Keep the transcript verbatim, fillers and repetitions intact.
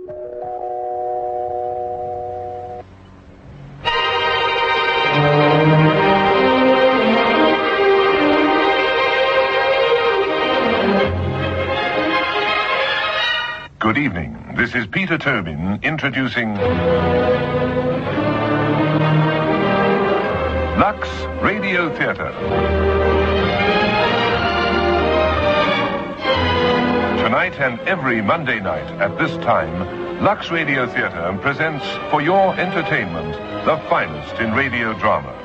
Good evening. This is Peter Tobin introducing Lux Radio Theatre. Tonight and every Monday night at this time, Lux Radio Theatre presents for your entertainment the finest in radio drama.